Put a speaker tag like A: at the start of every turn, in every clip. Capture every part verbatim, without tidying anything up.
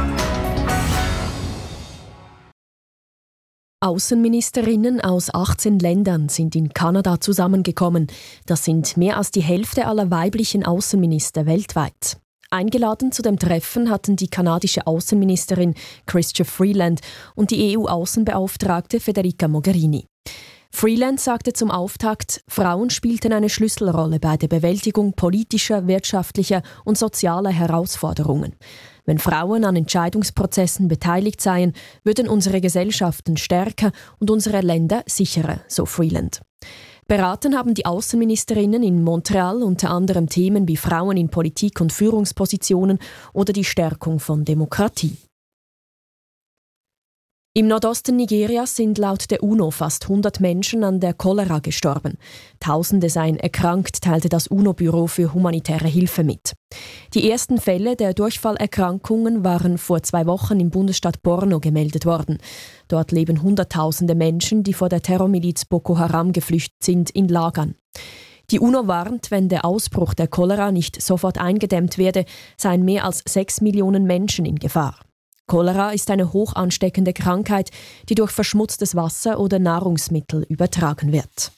A: Außenministerinnen aus achtzehn Ländern sind in Kanada zusammengekommen. Das sind mehr als die Hälfte aller weiblichen Außenminister weltweit. Eingeladen zu dem Treffen hatten die kanadische Außenministerin Chrystia Freeland und die E U-Außenbeauftragte Federica Mogherini. Freeland sagte zum Auftakt, Frauen spielten eine Schlüsselrolle bei der Bewältigung politischer, wirtschaftlicher und sozialer Herausforderungen. Wenn Frauen an Entscheidungsprozessen beteiligt seien, würden unsere Gesellschaften stärker und unsere Länder sicherer, so Freeland. Beraten haben die Außenministerinnen in Montreal unter anderem Themen wie Frauen in Politik und Führungspositionen oder die Stärkung von Demokratie. Im Nordosten Nigerias sind laut der UNO fast hundert Menschen an der Cholera gestorben. Tausende seien erkrankt, teilte das UNO-Büro für humanitäre Hilfe mit. Die ersten Fälle der Durchfallerkrankungen waren vor zwei Wochen im Bundesstaat Borno gemeldet worden. Dort leben Hunderttausende Menschen, die vor der Terrormiliz Boko Haram geflüchtet sind, in Lagern. Die UNO warnt, wenn der Ausbruch der Cholera nicht sofort eingedämmt werde, seien mehr als sechs Millionen Menschen in Gefahr. Cholera ist eine hoch ansteckende Krankheit, die durch verschmutztes Wasser oder Nahrungsmittel übertragen wird.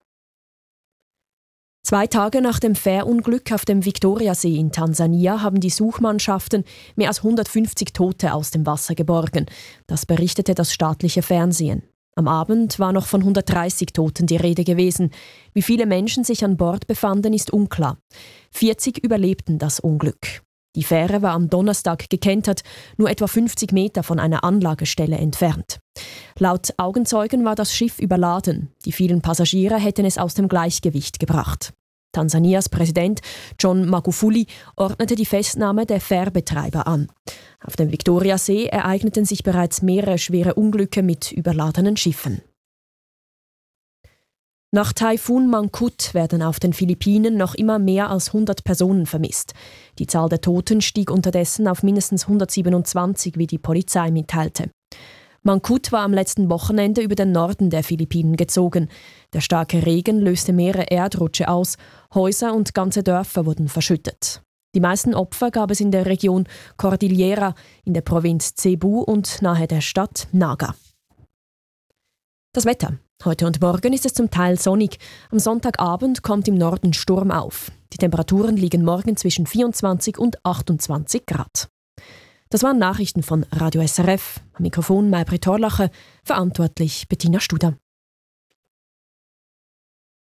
A: Zwei Tage nach dem Fährunglück auf dem Viktoriasee in Tansania haben die Suchmannschaften mehr als hundertfünfzig Tote aus dem Wasser geborgen. Das berichtete das staatliche Fernsehen. Am Abend war noch von hundertdreißig Toten die Rede gewesen. Wie viele Menschen sich an Bord befanden, ist unklar. vierzig überlebten das Unglück. Die Fähre war am Donnerstag gekentert, nur etwa fünfzig Meter von einer Anlagestelle entfernt. Laut Augenzeugen war das Schiff überladen. Die vielen Passagiere hätten es aus dem Gleichgewicht gebracht. Tansanias Präsident John Magufuli ordnete die Festnahme der Fährbetreiber an. Auf dem Viktoriasee ereigneten sich bereits mehrere schwere Unglücke mit überladenen Schiffen. Nach Taifun Mangkhut werden auf den Philippinen noch immer mehr als hundert Personen vermisst. Die Zahl der Toten stieg unterdessen auf mindestens hundertsiebenundzwanzig, wie die Polizei mitteilte. Mangkhut war am letzten Wochenende über den Norden der Philippinen gezogen. Der starke Regen löste mehrere Erdrutsche aus, Häuser und ganze Dörfer wurden verschüttet. Die meisten Opfer gab es in der Region Cordillera, in der Provinz Cebu und nahe der Stadt Naga. Das Wetter. Heute und morgen ist es zum Teil sonnig. Am Sonntagabend kommt im Norden Sturm auf. Die Temperaturen liegen morgen zwischen vierundzwanzig und achtundzwanzig Grad. Das waren Nachrichten von Radio S R F. Am Mikrofon Maybrit Horlacher, verantwortlich Bettina Studer.